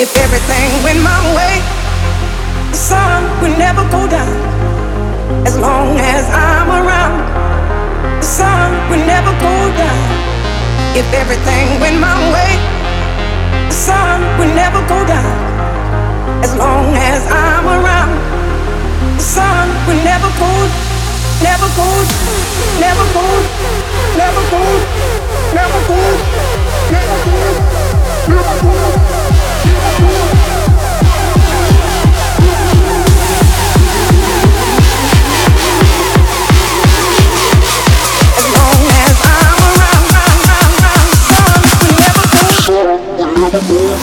If everything went my way, the sun would never go down. As long as I'm around, the sun would never go down. If everything went my way, the sun would never go down. As long as I'm around, the sun would never go, never go, never go, never go, never go, never go, never go, never go. As long as I'm around, the sun will never go.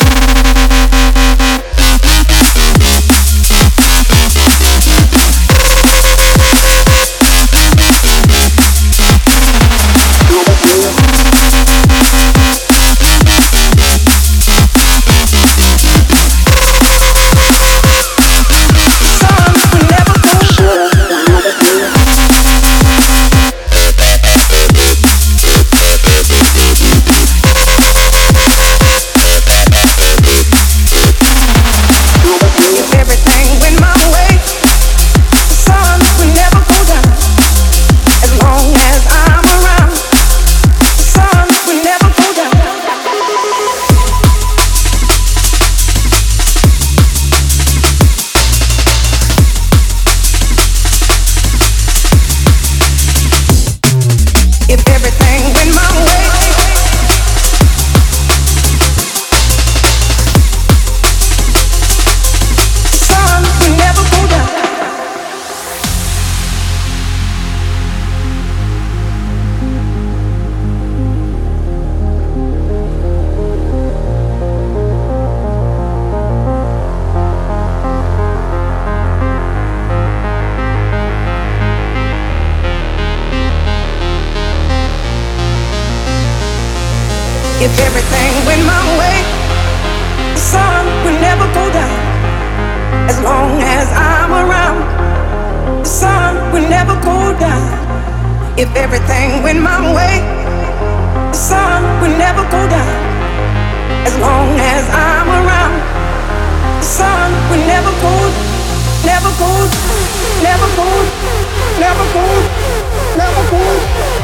If everything went my way, the sun would never go down. As long as I'm around, the sun would never go down. If everything went my way, the sun would never go down. As long as I'm around, the sun would never go, never go, never go, never go, never go.